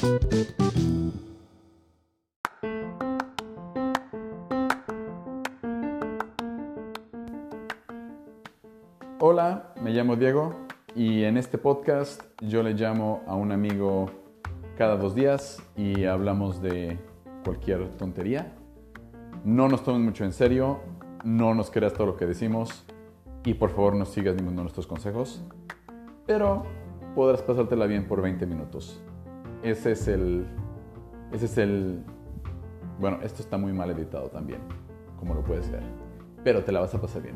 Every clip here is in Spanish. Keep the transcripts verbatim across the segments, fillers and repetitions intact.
Hola, me llamo Diego y en este podcast yo le llamo a un amigo cada dos días y hablamos de cualquier tontería. No nos tomes mucho en serio, no nos creas todo lo que decimos y por favor no sigas ninguno de nuestros consejos, pero podrás pasártela bien por veinte minutos. Ese es el... Ese es el... Bueno, esto está muy mal editado también, como lo puedes ver, pero te la vas a pasar bien.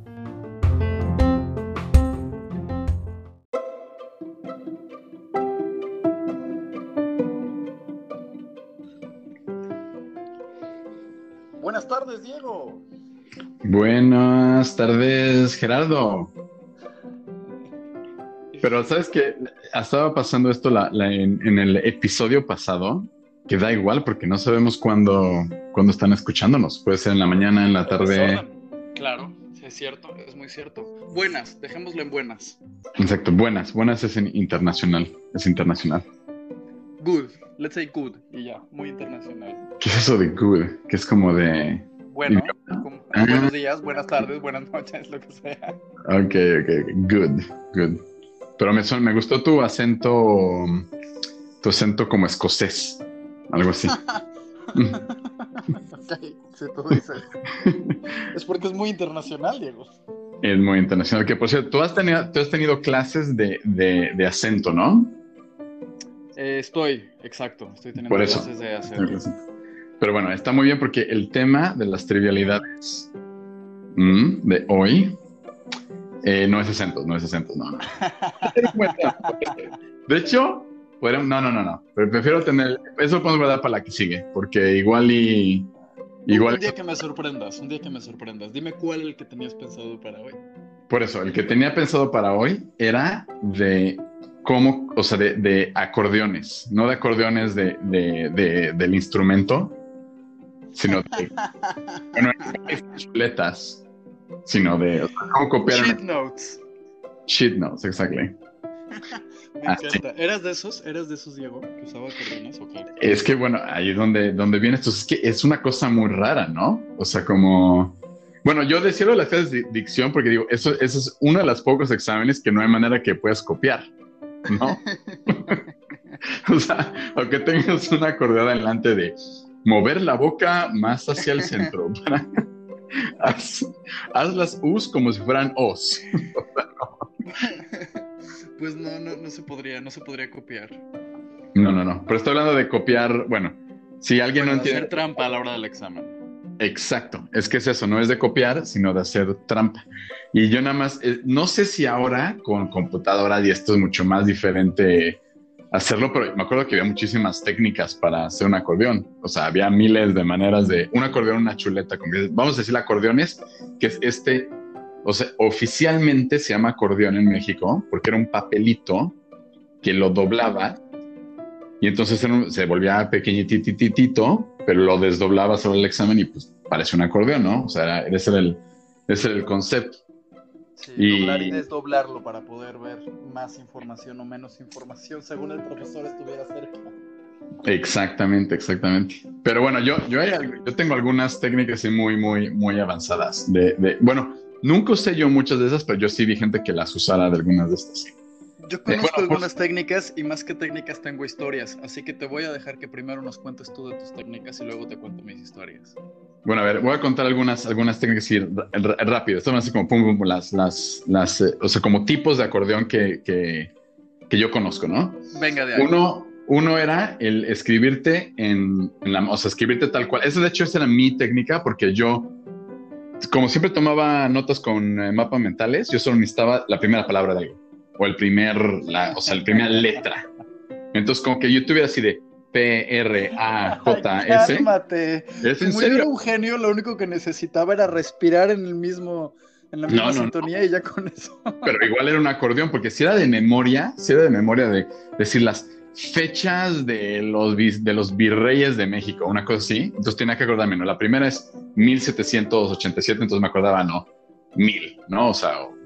Buenas tardes, Diego. Buenas tardes, Gerardo. Pero ¿sabes qué? Estaba pasando esto la, la, en, en el episodio pasado, que da igual porque no sabemos cuándo, cuándo están escuchándonos. Puede ser en la mañana, en la tarde. Claro, sí, es cierto, es muy cierto. Buenas, dejémoslo en buenas. Exacto, buenas. Buenas es en internacional. Es internacional. Good, let's say good. Y ya, muy internacional. ¿Qué es eso de good? Que es como de... Bueno, como, ah. buenos días, buenas tardes, buenas noches, lo que sea. Ok, ok, good, good. Pero me, me gustó tu acento, tu acento como escocés, algo así. Ok, si tú dices. Es porque es muy internacional, Diego. Es muy internacional. Que por cierto, tú has tenido, tú has tenido clases de, de, de acento, ¿no? Eh, estoy, exacto, estoy teniendo por eso. clases de acento. Pero bueno, está muy bien porque el tema de las trivialidades mm, de hoy eh, no es acento, no es acento, no, no. De hecho, podríamos, no, no, no, no. Pero prefiero tener, eso lo podemos guardar para la que sigue, porque igual y... Igual... Un día que me sorprendas, un día que me sorprendas. Dime cuál es el que tenías pensado para hoy. Por eso, el que tenía pensado para hoy era de cómo, o sea, de, de acordeones, no de acordeones de, de, de, del instrumento, sino de, bueno, no chuletas, sino de, o sea, cómo copiar... Sheet notes. Sheet notes, exactly. Me ah, encanta. Sí. ¿Eras de esos? ¿Eras de esos, Diego? ¿Que usaba acordeones o qué? Es que, bueno, ahí es donde, donde viene esto. Es que es una cosa muy rara, ¿no? O sea, como... Bueno, yo decía lo de las clases de dicción porque digo, eso, eso es uno de los pocos exámenes que no hay manera que puedas copiar, ¿no? O sea, aunque tengas una acordeada delante de mover la boca más hacia el centro. Para... haz, haz las U's como si fueran O's. O sea, no. Pues no, no, no se podría, no se podría copiar. No, no, no. Pero estoy hablando de copiar, bueno, si alguien bueno, no entiende... hacer trampa a la hora del examen. Exacto. Es que es eso, no es de copiar, sino de hacer trampa. Y yo nada más, eh, no sé si ahora con computadora y esto es mucho más diferente hacerlo, pero me acuerdo que había muchísimas técnicas para hacer un acordeón. O sea, había miles de maneras de... Un acordeón, una chuleta. Vamos a decir acordeones, que es este... O sea, oficialmente se llama acordeón en México porque era un papelito que lo doblaba y entonces se volvía pequeñitititito, pero lo desdoblaba sobre el examen y pues parece un acordeón, ¿no? O sea, ese era el, ese era el concepto. Sí, y... doblar y desdoblarlo para poder ver más información o menos información según el profesor estuviera cerca. Exactamente, exactamente. Pero bueno, yo, yo, hay, yo tengo algunas técnicas muy, muy, muy avanzadas. De, de, bueno, nunca usé yo muchas de esas, pero yo sí vi gente que las usara de algunas de estas. Sí. Yo conozco eh, bueno, algunas pues, técnicas y más que técnicas tengo historias, así que te voy a dejar que primero nos cuentes tú de tus técnicas y luego te cuento mis historias. Bueno, a ver, voy a contar algunas, algunas técnicas así rápido. Esto es así como pum, pum, las, las, las, eh, o sea, como tipos de acordeón que, que, que yo conozco, ¿no? Venga de ahí. Uno, uno era el escribirte en, en la, o sea, escribirte tal cual. Esa de hecho esa era mi técnica porque yo, como siempre tomaba notas con eh, mapas mentales, yo solo necesitaba la primera palabra de algo. O el primer, la, o sea, la primera letra. Entonces, como que yo tuviera así de P, R, A, J, S. Cálmate. ¿Es en Como serio? yo era un genio, lo único que necesitaba era respirar en el mismo, en la misma no, no, sintonía no. Y ya con eso. Pero igual era un acordeón, porque si era de memoria, si era de memoria de decir las fechas de los, de los virreyes de México, una cosa así. Entonces tenía que acordarme, ¿no? La primera es mil setecientos ochenta y siete, entonces me acordaba, no, mil, ¿no? O sea,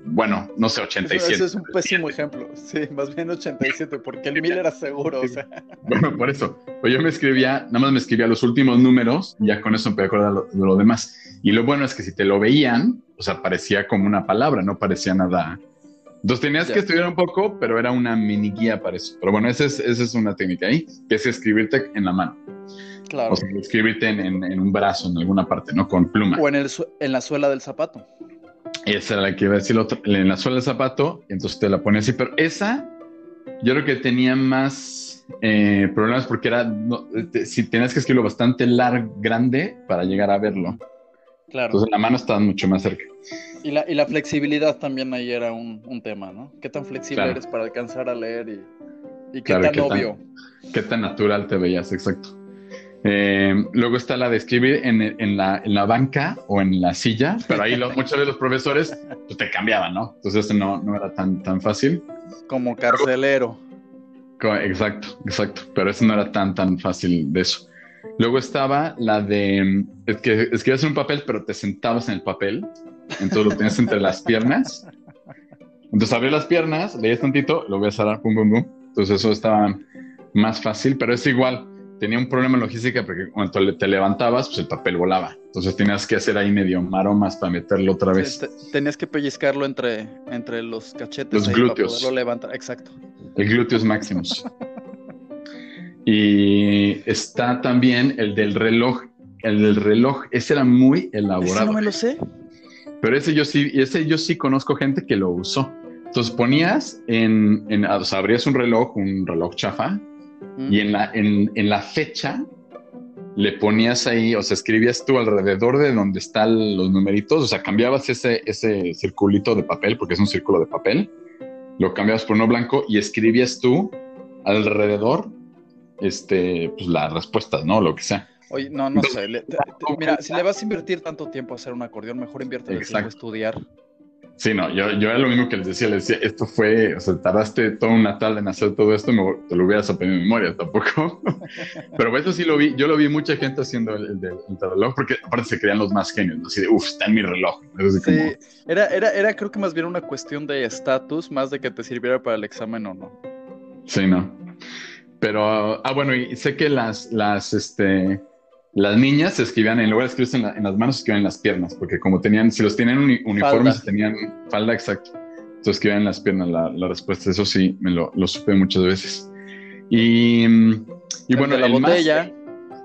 bueno, no sé, ochenta y siete. Ese es un pésimo ejemplo. Sí, más bien ochenta y siete, porque el mil era seguro, o sea. Bueno, por eso. Pues yo me escribía, nada más me escribía los últimos números y ya con eso me podía acordar lo, de lo demás. Y lo bueno es que si te lo veían, o sea, parecía como una palabra, no parecía nada. Entonces tenías ya. que estudiar un poco, pero era una mini guía para eso. Pero bueno, esa es, esa es una técnica ahí, que es escribirte en la mano. Claro. O sea, escribirte en, en, en un brazo, en alguna parte, ¿no? Con pluma. O en, el, en la suela del zapato. Esa era la que iba a decir, otro, en la suela del zapato, entonces te la ponías así. Pero esa, yo creo que tenía más eh, problemas porque era, no, te, si tenías que escribirlo bastante largo, grande, para llegar a verlo. Claro. Entonces la mano estaba mucho más cerca. Y la, y la flexibilidad también ahí era un, un tema, ¿no? ¿Qué tan flexible claro. eres para alcanzar a leer y, y qué claro, tan qué obvio? Tan, qué tan natural te veías, exacto. Eh, luego está la de escribir en, en, la, en la banca o en la silla, pero ahí los, muchos de los profesores pues, te cambiaban, ¿no? Entonces no, no era tan, tan fácil. Como carcelero. Luego, exacto, exacto, pero eso no era tan, tan fácil de eso. Luego estaba la de es que escribías en un papel, pero te sentabas en el papel, entonces lo tenías entre las piernas. Entonces abrías las piernas, leías tantito, lo voy a cerrar, pum, pum, pum. Entonces eso estaba más fácil, pero es igual. Tenía un problema en logística porque cuando te levantabas, pues el papel volaba. Entonces tenías que hacer ahí medio maromas para meterlo otra vez. Te, tenías que pellizcarlo entre, entre los cachetes. Los glúteos. Para poderlo levantar. Exacto. El glúteos máximos. Y está también el del reloj. El del reloj, ese era muy elaborado. Ese no me lo sé. Pero ese yo sí, ese yo sí conozco gente que lo usó. Entonces ponías en, en o sea, abrías un reloj, un reloj chafa, mm. y en la, en, en la fecha le ponías ahí, o sea, escribías tú alrededor de donde están los numeritos, o sea, cambiabas ese, ese circulito de papel, porque es un círculo de papel, lo cambiabas por uno blanco y escribías tú alrededor, este, pues las respuestas, ¿no? Lo que sea. Oye, no, no sé. Le, te, te, mira, si le vas a invertir tanto tiempo a hacer un acordeón, mejor invierte el tiempo a estudiar. Sí, no, yo, yo era lo mismo que les decía, les decía, esto fue, o sea, tardaste toda una tarde en hacer todo esto, me, te lo hubieras aprendido de memoria tampoco. Pero eso sí lo vi, yo lo vi mucha gente haciendo el, el, el, el reloj, porque aparte se creían los más genios, ¿no? Así de, uff, está en mi reloj. Sí, como... era, era, era creo que más bien una cuestión de estatus, más de que te sirviera para el examen o no. Sí, no. Pero, ah, bueno, y sé que las, las, este... las niñas se escribían, en lugar de escribirse en, la, en las manos, se escribían en las piernas, porque como tenían, si los tenían uni, uniformes, tenían falda, exacto. Entonces escribían en las piernas la, la respuesta. Eso sí, me lo, lo supe muchas veces. Y, y el bueno, de la el botella. Más,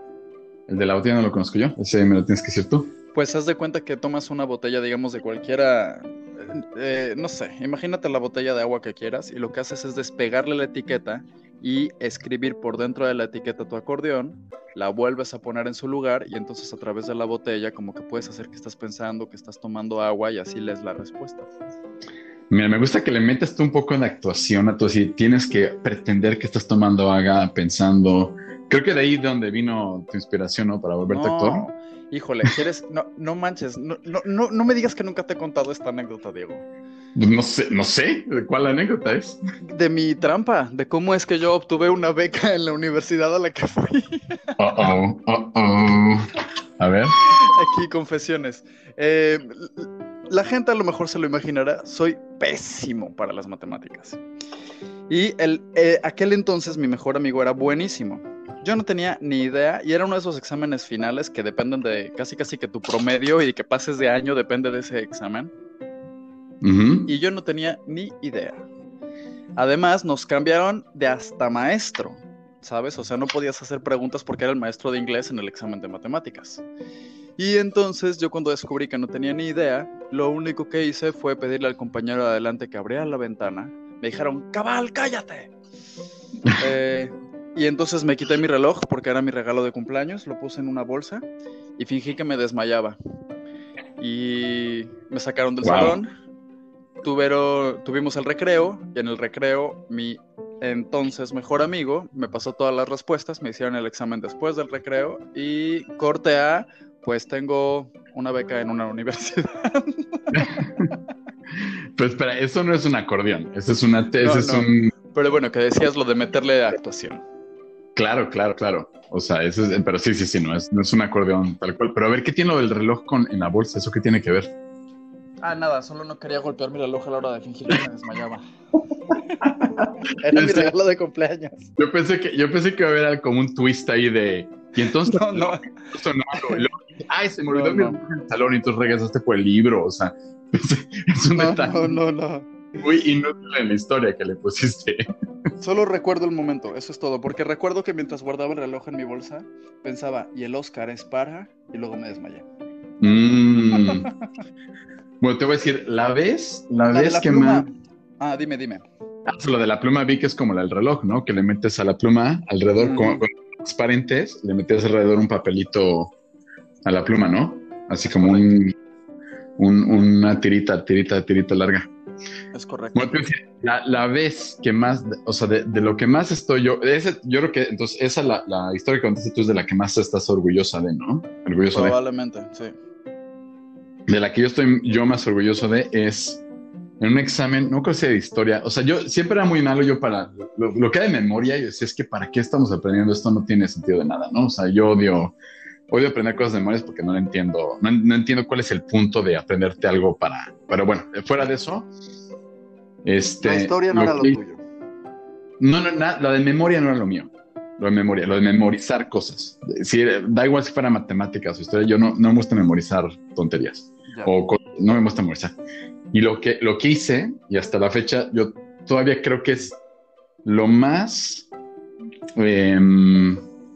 el de la botella no lo conozco yo. Ese me lo tienes que decir tú. Pues haz de cuenta que tomas una botella, digamos, de cualquiera, eh, no sé, imagínate la botella de agua que quieras y lo que haces es despegarle la etiqueta y escribir por dentro de la etiqueta tu acordeón, la vuelves a poner en su lugar y entonces a través de la botella como que puedes hacer que estás pensando, que estás tomando agua y así lees la respuesta. Mira, me gusta que le metas tú un poco de actuación a tu, si tienes que pretender que estás tomando agua, pensando. Creo que de ahí de donde vino tu inspiración, ¿no? Para volverte no, actor. Híjole, ¿quieres? No, no manches, no, no, no, no me digas que nunca te he contado esta anécdota, Diego. No sé, no sé, ¿de cuál anécdota es? De mi trampa, de cómo es que yo obtuve una beca en la universidad a la que fui. Oh, oh, oh, oh. A ver. Aquí, confesiones. Eh, la gente a lo mejor se lo imaginará, soy pésimo para las matemáticas. Y el, eh, aquel entonces mi mejor amigo era buenísimo. Yo no tenía ni idea y era uno de esos exámenes finales que dependen de casi casi que tu promedio y que pases de año depende de ese examen. Uh-huh. Y yo no tenía ni idea. Además, nos cambiaron de hasta maestro, ¿sabes? O sea, no podías hacer preguntas porque era el maestro de inglés en el examen de matemáticas. Y entonces, yo cuando descubrí que no tenía ni idea, lo único que hice fue pedirle al compañero de adelante que abriera la ventana. Me dijeron, ¡cabal, cállate! eh, y entonces me quité mi reloj porque era mi regalo de cumpleaños, lo puse en una bolsa y fingí que me desmayaba. Y me sacaron del wow. salón. Tuvieron, tuvimos el recreo y en el recreo mi entonces mejor amigo me pasó todas las respuestas, me hicieron el examen después del recreo y corte A, pues tengo una beca en una universidad. Pues espera, eso no es un acordeón, eso es una... Eso no, es no. un... Pero bueno, que decías lo de meterle actuación. Claro, claro, claro. O sea, eso es, pero sí, sí, sí, no es, no es un acordeón tal cual. Pero a ver, ¿qué tiene lo del reloj con, en la bolsa? ¿Eso qué tiene que ver? Ah, nada, solo no quería golpear mi reloj a la hora de fingir que me desmayaba. Era mi regalo de cumpleaños. Yo pensé que, yo pensé que iba a haber como un twist ahí de... Y entonces... No, no. Sonando, y luego, ay, se me olvidó No, mi no. reloj en el salón y entonces regresaste por el libro. O sea, es un No, detalle no, no, no. muy inútil en la historia que le pusiste. Solo recuerdo el momento, eso es todo. Porque recuerdo que mientras guardaba el reloj en mi bolsa, pensaba, y el Oscar es para... Y luego me desmayé. Mm. Bueno, te voy a decir, la vez, la, La de vez la que pluma. más... Ah, dime, dime. Ah, pues lo de la pluma vi que es como la del reloj, ¿no? Que le metes a la pluma alrededor, Ujú. con, con transparentes, le metes alrededor un papelito a la pluma, ¿no? Así Es como correcto. un, un- una tirita, tirita, tirita larga. Es correcto. Bueno, te voy a decir, la, la vez que más, o sea, de, de lo que más estoy yo, ese, yo creo que, entonces, esa, la, la historia que contaste tú es de la que más estás orgullosa de, ¿no? Orgulloso de. Probablemente, sí. De la que yo estoy yo más orgulloso de es en un examen, no creo que sea de historia, o sea, yo siempre era muy malo yo para, lo, lo que era de memoria, yo decía, es que ¿para qué estamos aprendiendo esto? No tiene sentido de nada, ¿no? O sea, yo odio, odio aprender cosas de memorias porque no lo entiendo, no, no entiendo cuál es el punto de aprenderte algo para, pero bueno, fuera de eso, este... La historia no lo era lo que- tuyo. No, no, na- lo de memoria no era lo mío. Lo de memoria, lo de memorizar cosas. Si, da igual si fuera matemáticas o historia, yo no, no me gusta memorizar tonterías. Ya. O co- no me gusta memorizar. Y lo que, lo que hice, y hasta la fecha, yo todavía creo que es lo más... em,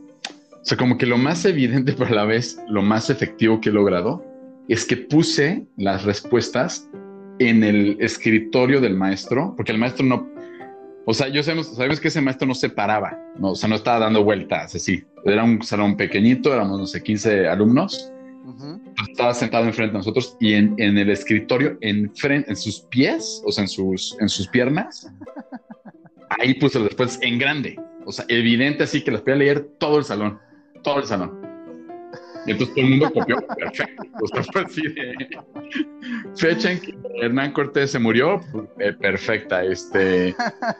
o sea, como que lo más evidente, pero a la vez lo más efectivo que he logrado, es que puse las respuestas en el escritorio del maestro, porque el maestro no... O sea, yo sabemos, sabemos que ese maestro no se paraba, no, o sea, no estaba dando vueltas, así. Era un salón pequeñito, éramos, no sé, quince alumnos. Ujú. Estaba sentado enfrente de nosotros y en, en el escritorio, enfrente, en sus pies, o sea, en sus, en sus piernas, ahí puso las respuestas en grande. O sea, evidente, así que las podía leer todo el salón, todo el salón. Y entonces todo el mundo copió perfecto. O sea, fue así de fecha en que Hernán Cortés se murió, eh, perfecta. Este,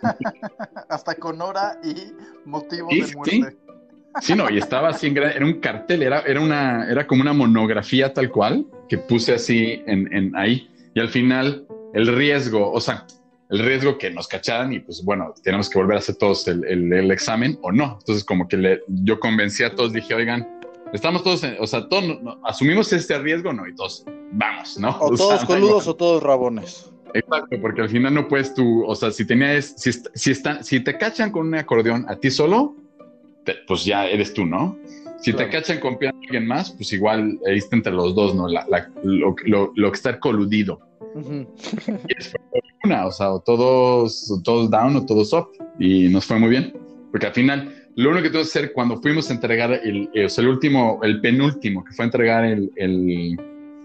Hasta con hora y motivo sí, de sí, muerte. sí, no, y estaba así en gran, era un cartel, era, era, una, era como una monografía tal cual que puse así en, en ahí. Y al final, el riesgo, o sea, el riesgo que nos cacharan y pues bueno, tenemos que volver a hacer todos el, el, el examen o no. Entonces, como que le, yo convencí a todos, dije, oigan, estamos todos, en, o sea, todos no, no, asumimos este riesgo, no, y todos, vamos, ¿no? O, o todos sea, coludos o todos rabones. Exacto, porque al final no puedes tú, o sea, si tenías, si, si, está, si te cachan con un acordeón a ti solo, te, pues ya eres tú, ¿no? Si Claro. te cachan con piano a alguien más, pues igual ahí está entre los dos, ¿no? La, la, lo, lo, lo que está coludido. Uh-huh. Y es una, o sea, o todos, o todos down o todos up, y nos fue muy bien, porque al final, lo único que tuve que hacer cuando fuimos a entregar el, el, o sea, el último, el penúltimo, que fue a entregar el, el,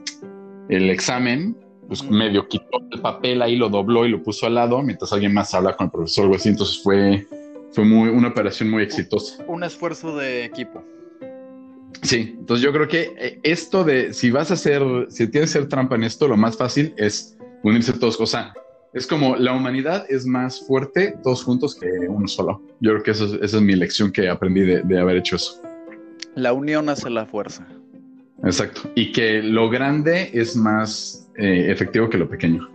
el examen, pues uh-huh. medio quitó el papel ahí, lo dobló y lo puso al lado, mientras alguien más habla con el profesor o algo así, entonces fue, fue muy, una operación muy exitosa. Un esfuerzo de equipo. Sí, entonces yo creo que esto de, si vas a hacer, si tienes que hacer trampa en esto, lo más fácil es unirse todos, o sea, es como la humanidad es más fuerte todos juntos que uno solo. Yo creo que eso es, esa es mi lección que aprendí de, de haber hecho eso. La unión hace la fuerza. Exacto, y que lo grande es más eh, efectivo que lo pequeño.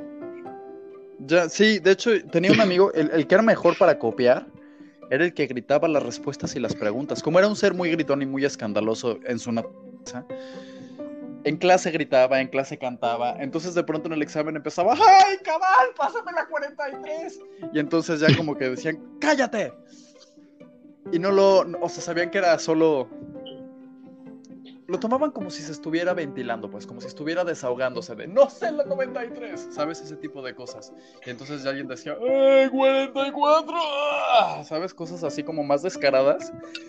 Ya, sí, de hecho, tenía un amigo, el, el que era mejor para copiar, era el que gritaba las respuestas y las preguntas. Como era un ser muy gritón y muy escandaloso en su naturaleza, en clase gritaba, en clase cantaba. Entonces de pronto en el examen empezaba, ¡ay, cabal, pásame la cuarenta y tres! Y entonces ya como que decían, ¡cállate! Y no lo, o sea, sabían que era solo... Lo tomaban como si se estuviera ventilando, pues, como si estuviera desahogándose de no sé la noventa y tres, ¿sabes? Ese tipo de cosas. Y entonces ya alguien decía, ¡ay, cuarenta y cuatro! ¿Sabes? Cosas así como más descaradas.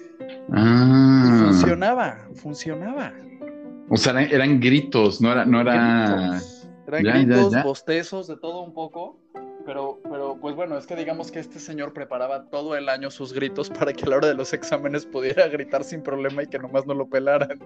Ah. Y funcionaba, funcionaba. O sea, eran, eran gritos, no era... No era... Gritos. Eran ya, gritos, ya, ya. bostezos, de todo un poco. Pero, pero, pues bueno, es que digamos que este señor preparaba todo el año sus gritos para que a la hora de los exámenes pudiera gritar sin problema y que nomás no lo pelaran.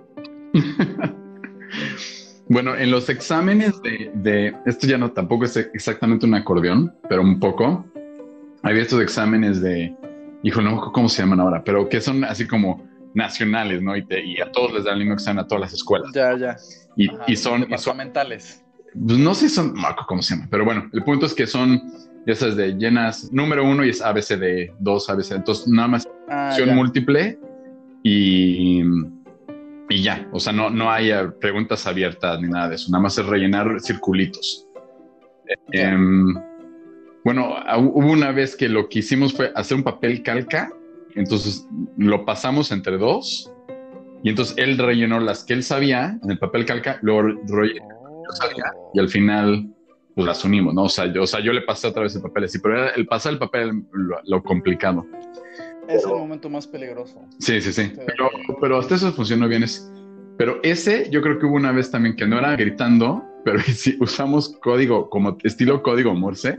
Bueno, en los exámenes de, de... Esto ya no tampoco es exactamente un acordeón, pero un poco. Había estos exámenes de... Hijo, no, ¿cómo se llaman ahora? Pero que son así como nacionales, ¿no? Y, te, y a todos les dan el mismo examen a todas las escuelas. Ya, ya. Y, Ajá, y son... departamentales. pues no sé si son, no, ¿cómo se llama? Pero bueno, el punto es que son, ya sabes, de llenas, número uno y es A B C de dos, A B C, entonces nada más Ah, opción ya. múltiple y, y ya, o sea, no, no hay eh, preguntas abiertas ni nada de eso, nada más es rellenar circulitos. Ya. Em, bueno, a- hubo una vez que lo que hicimos fue hacer un papel calca, entonces lo pasamos entre dos y entonces él rellenó las que él sabía en el papel calca, luego rellenó yo sabía, Oh. y al final pues las unimos, ¿no? O sea, yo, o sea, yo le pasé otra vez el papel así, pero era el pasar el papel lo, lo complicado. Es el momento más peligroso. Sí, sí, sí. Estoy de Pero, acuerdo. pero hasta eso funcionó bien. Es- Pero ese, yo creo que hubo una vez también que no era gritando, pero sí usamos código, como estilo código Morse.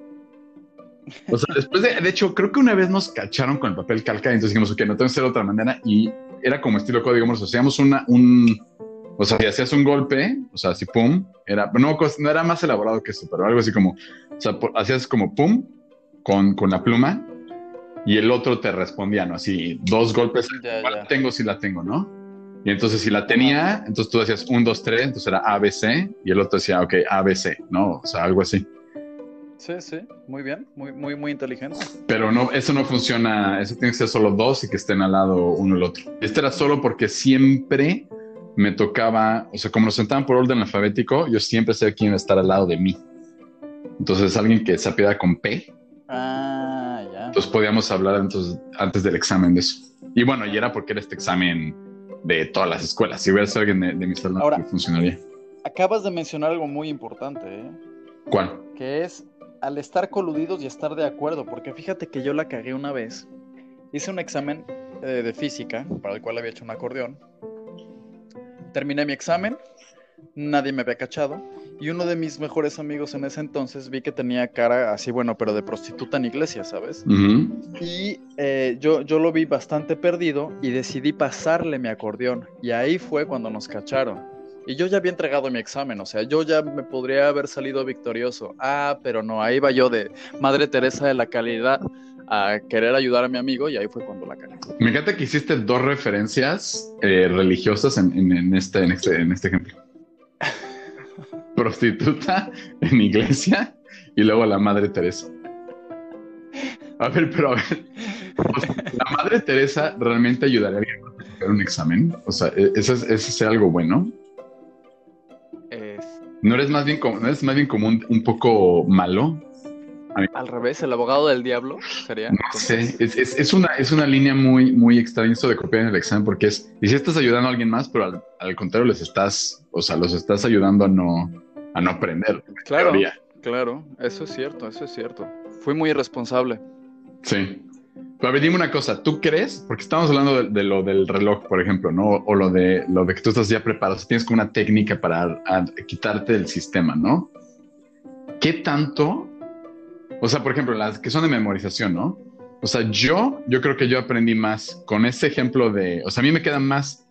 O sea, después de, de hecho, creo que una vez nos cacharon con el papel calca, y entonces dijimos, ok, no tengo que hacer de otra manera, y era como estilo código Morse. Hacíamos una, un, o sea, si hacías un golpe, o sea, así pum, era, no, no era más elaborado que eso, pero algo así como, o sea, por- hacías como pum con, con la pluma, y el otro te respondía, ¿no? Así, dos golpes, Ya, ¿cuál ya. tengo si la tengo, no? Y entonces si la Ajá. tenía, entonces tú decías un, dos, tres, entonces era A, B, C, y el otro decía, ok, A, B, C, ¿no? O sea, algo así. Sí, sí, muy bien, muy, muy, muy inteligente. Pero no, eso no funciona, eso tiene que ser solo dos y que estén al lado uno el otro. Este era solo porque siempre me tocaba, o sea, como nos sentaban por orden alfabético, yo siempre sé quién iba a estar al lado de mí. Entonces, alguien que se apellida con P, Ah, ya. entonces podíamos hablar entonces, antes del examen de eso. Y bueno, y era porque era este examen de todas las escuelas. Si hubiera sido alguien de, de mis alumnos, Ahora, funcionaría. acabas de mencionar algo muy importante, ¿eh? ¿Cuál? Que es al estar coludidos y estar de acuerdo, porque fíjate que yo la cagué una vez. Hice un examen eh, de física, para el cual había hecho un acordeón. Terminé mi examen, nadie me había cachado, y uno de mis mejores amigos en ese entonces vi que tenía cara así, bueno, pero de prostituta en iglesia, ¿sabes? Uh-huh. Y eh, yo, yo lo vi bastante perdido y decidí pasarle mi acordeón, y ahí fue cuando nos cacharon. Y yo ya había entregado mi examen, o sea, yo ya me podría haber salido victorioso. Ah, pero no, ahí va yo de Madre Teresa de la Calidad a querer ayudar a mi amigo y ahí fue cuando la cagué. Me encanta que hiciste dos referencias eh, religiosas en, en, en, este, en, este, en este ejemplo. Prostituta en iglesia y luego la Madre Teresa. A ver, pero a ver, o sea, ¿la Madre Teresa realmente ayudaría a alguien a sacar un examen? O sea, ¿e-, ¿eso es, eso es algo bueno? Es, ¿No eres más bien como, no eres más bien como un, un poco malo? A mí, al revés, el abogado del diablo sería, no sé, entonces. es, es, es, una, es una línea muy, muy extraña esto de copiar en el examen porque es, y si estás ayudando a alguien más, pero al, al contrario les estás, o sea, los estás ayudando a no, a no aprender. Claro, Teoría. claro, eso es cierto, eso es cierto. Fui muy irresponsable. Sí. Pero a ver, dime una cosa, ¿tú crees? Porque estamos hablando de, de lo del reloj, por ejemplo, ¿no? O lo de lo de que tú estás ya preparado, o sea, tienes como una técnica para a, quitarte del sistema, ¿no? ¿Qué tanto? O sea, por ejemplo, las que son de memorización, ¿no? O sea, yo, yo creo que yo aprendí más con ese ejemplo de, o sea, a mí me queda más,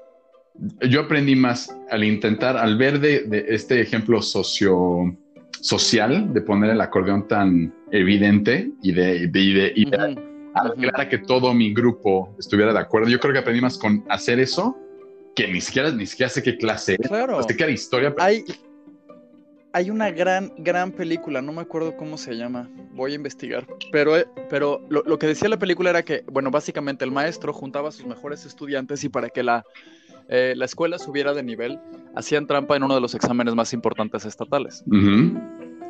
yo aprendí más al intentar, al ver de, de este ejemplo socio, social, de poner el acordeón tan evidente y de, de, y de, y de Ujú, aclarar ujú. que todo mi grupo estuviera de acuerdo. Yo creo que aprendí más con hacer eso, que ni siquiera, ni siquiera sé qué clase es. Claro, Sé que era historia, pero hay, hay una gran, gran película, no me acuerdo cómo se llama, voy a investigar, pero, eh, pero lo, lo que decía la película era que, bueno, básicamente el maestro juntaba a sus mejores estudiantes y para que la, eh, la escuela subiera de nivel, hacían trampa en uno de los exámenes más importantes estatales. uh-huh.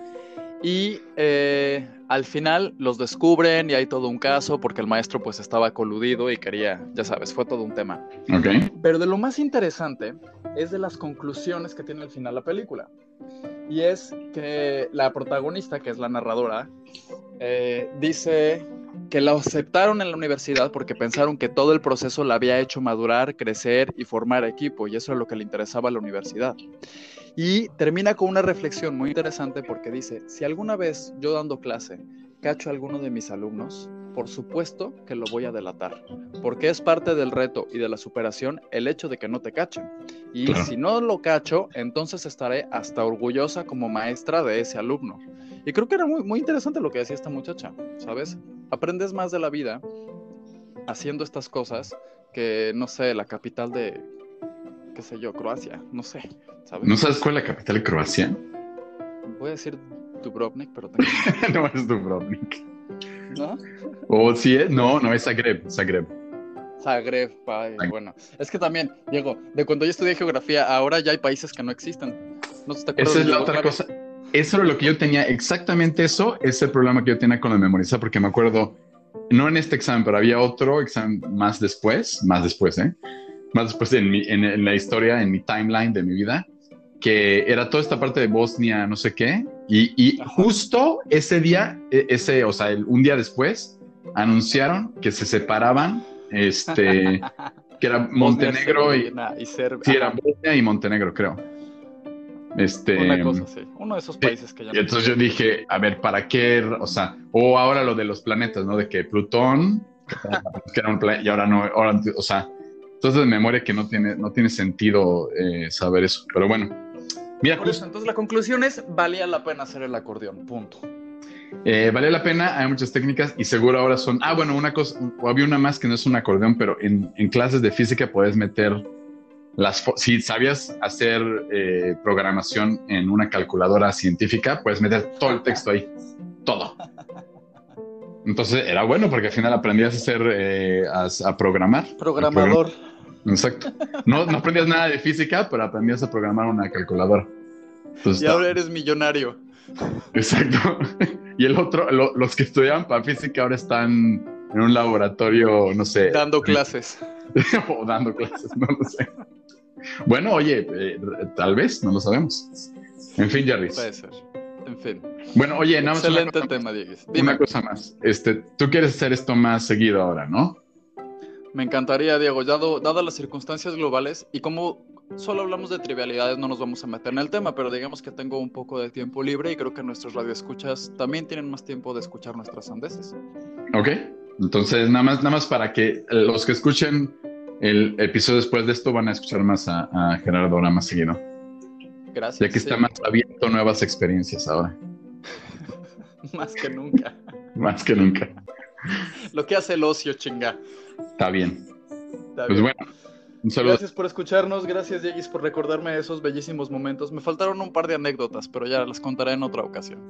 Y eh, al final los descubren y hay todo un caso porque el maestro pues estaba coludido y quería, ya sabes, fue todo un tema. Ok. Pero de lo más interesante es de las conclusiones que tiene al final la película. Y es que la protagonista, que es la narradora, eh, dice que la aceptaron en la universidad porque pensaron que todo el proceso la había hecho madurar, crecer y formar equipo, y eso es lo que le interesaba a la universidad. Y termina con una reflexión muy interesante porque dice, si alguna vez yo dando clase cacho a alguno de mis alumnos, por supuesto que lo voy a delatar, porque es parte del reto y de la superación el hecho de que no te cachen. Y Claro. si no lo cacho, entonces estaré hasta orgullosa como maestra de ese alumno. Y creo que era muy, muy interesante lo que decía esta muchacha, ¿sabes? Aprendes más de la vida haciendo estas cosas que, no sé, la capital de qué sé yo, Croacia, no sé, ¿sabes? ¿No sabes cuál es la capital de Croacia? Voy a decir Dubrovnik, pero tengo... No es Dubrovnik. ¿No? ¿O sí es? No, no, es Zagreb, Zagreb. Zagreb, ay, bueno. Es que también, Diego, de cuando yo estudié geografía, ahora ya hay países que no existen. ¿No te acuerdas Esa es de la otra Yugoslavia? cosa. Eso era lo que yo tenía, exactamente eso es el problema que yo tenía con la memorizar, porque me acuerdo, no en este examen, pero había otro examen más después, más después, ¿eh? Más después en, mi, en, en la historia, en mi timeline de mi vida, que era toda esta parte de Bosnia, no sé qué, y, y Ajá. justo ese día, e- ese, o sea, el, un día después, anunciaron que se separaban, este, que era Bosnia, Montenegro y, Herzegovina y Serbia. sí, era Ajá. Bosnia y Montenegro, creo. Una Este, cosa así. Uno de esos sí. países que ya Y no entonces yo existen. dije, a ver, ¿para qué? O sea, o ahora lo de los planetas, ¿no? De que Plutón, que era un planeta, y ahora no, ahora, o sea, entonces de memoria que no tiene, no tiene sentido eh, saber eso. Pero bueno, mira, Por eso, justo, entonces la conclusión es, valía la pena hacer el acordeón, punto. eh, vale la pena, hay muchas técnicas y seguro ahora son, ah, bueno, una cosa, o había una más que no es un acordeón, pero en, en clases de física puedes meter las, fo- si sabías hacer eh, programación en una calculadora científica, puedes meter todo el texto ahí, todo. Entonces era bueno porque al final aprendías a hacer, eh, a, a programar. a programar. Programador. Exacto. No, no aprendías nada de física, pero aprendías a programar una calculadora. Entonces, Y está- ahora eres millonario. exacto. Y el otro, lo- los que estudiaban para física ahora están en un laboratorio, no sé, Dando clases. o dando clases, no lo sé. Bueno, oye, eh, tal vez, no lo sabemos. En fin, Jarvis. Puede ser. En fin. Bueno, oye, nada más una Excelente cosa, tema, Diego. una Dime. cosa más. Este, tú quieres hacer esto más seguido ahora, ¿no? Me encantaría, Diego, dado, dadas las circunstancias globales y como solo hablamos de trivialidades, no nos vamos a meter en el tema, pero digamos que tengo un poco de tiempo libre y creo que nuestros radioescuchas también tienen más tiempo de escuchar nuestras sandeces. Ok, entonces nada más, nada más para que los que escuchen el episodio después de esto van a escuchar más a, a Gerardo ahora más seguido, Gracias. ya que está sí. más abierto a nuevas experiencias ahora, Más que nunca. más que nunca. Lo que hace el ocio, chinga. Está bien. Está Pues bien. bueno, un saludo. Gracias por escucharnos, gracias, Diegis, por recordarme esos bellísimos momentos. Me faltaron un par de anécdotas, pero ya las contaré en otra ocasión.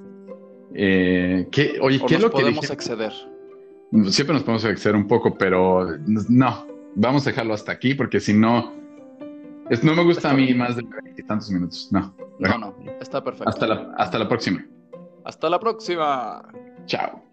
Eh, ¿qué, oye, O ¿qué es nos lo que podemos dije? exceder. Siempre nos podemos exceder un poco, pero no, vamos a dejarlo hasta aquí porque si no, es- no me gusta Está a mí bien. más de tantos minutos. No, No, no, está perfecto. hasta la, hasta la próxima. Hasta la próxima. Chao.